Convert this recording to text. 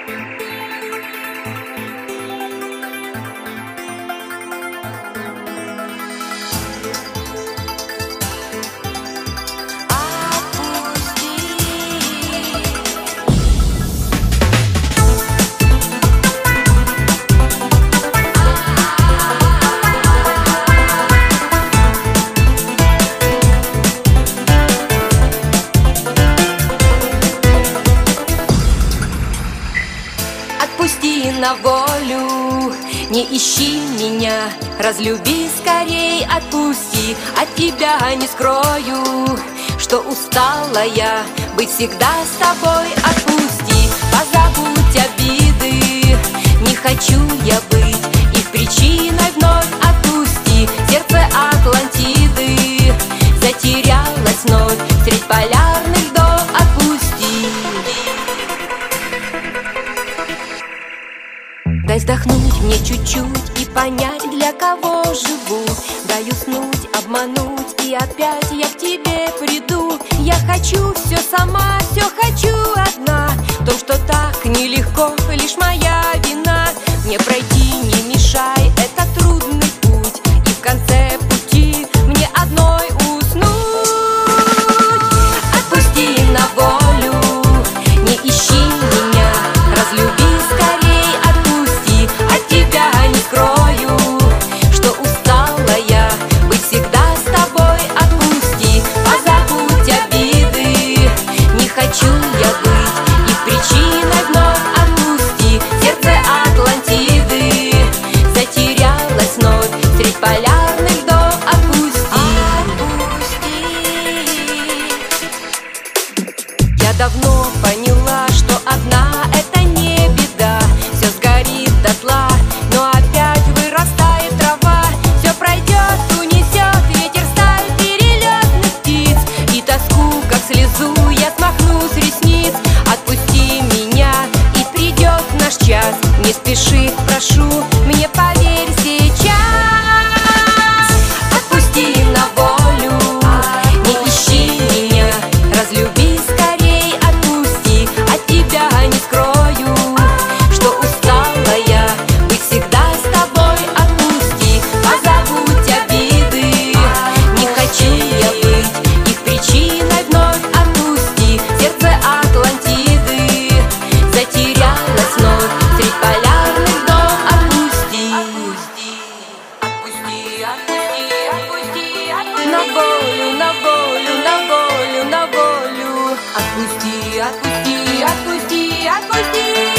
Отпусти на волю, не ищи меня, разлюби скорей, отпусти, от тебя не скрою, что устала я быть всегда с тобой. Отпусти, позабудь обиды, не хочу я быть их причиной вновь. Отпусти, сердце Атлантиды затерялось вновь средь полярных льдов. Отпусти. Дай вздохнуть мне чуть-чуть и понять, для кого живу. Дай уснуть, обмануть, и опять я к тебе приду. Я хочу все сама, все хочу одна. В том, что так нелегко, лишь моя вина. Мне пройти не мешай, это трудный путь, и в конце пути мне одной уснуть. Отпусти на волю, не ищи меня, разлюби скорей. От тебя не скрою, что устала я быть всегда с тобой. Отпусти, позабудь обиды, не хочу я быть их причиной вновь. Отпусти, сердце Атлантиды затерялось вновь средь полярных льдов. Отпусти. Я давно поняла, что одна это не беда. Все сгорит дотла, но опять вырастает трава. Все пройдет, унесет ветер сталь перелетных птиц, и тоску, как слезу, я смахну с ресниц. Отпусти меня, и придет наш час. Не спеши, прошу, мне поверь сейчас. Отпусти на волю, не ищи меня, разлюби скорей. Отпусти, от тебя не скрою, что устала я быть всегда с тобой. Отпусти, позабудь обиды, не хочу я быть их причиной вновь. Отпусти, сердце Атлантиды затерялось вновь средь полярных льдов. Отпусти, отпусти, отпусти, отпусти, отпусти. На волю, на волю, на волю, на волю. Отпусти, отпусти, отпусти, отпусти.